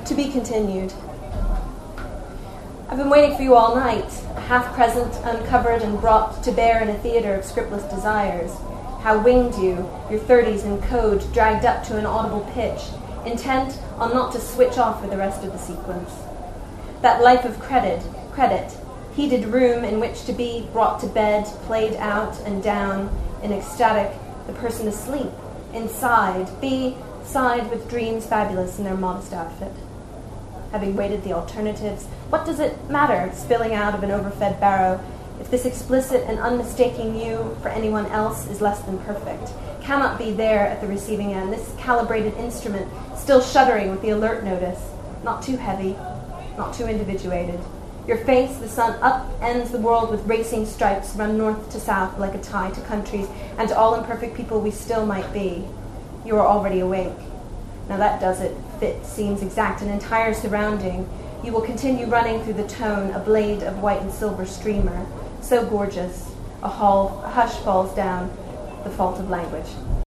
To be continued. I've been waiting for you all night, a half-present, uncovered and brought to bear in a theater of scriptless desires. How winged you, your 30s in code dragged up to an audible pitch, intent on not to switch off for the rest of the sequence. That life of credit, heated room in which to be brought to bed, played out and down, in ecstatic, the person asleep, inside, side with dreams fabulous in their modest outfit. Having weighted the alternatives, what does it matter, spilling out of an overfed barrow, if this explicit and unmistaking you for anyone else is less than perfect, cannot be there at the receiving end, this calibrated instrument still shuddering with the alert notice, not too heavy, not too individuated. Your face, the sun upends the world with racing stripes run north to south like a tie to countries and to all imperfect people we still might be. You are already awake. Now that does it. Fit seems exact, an entire surrounding. You will continue running through the tone, a blade of white and silver streamer. So gorgeous. A hush falls down, the fault of language.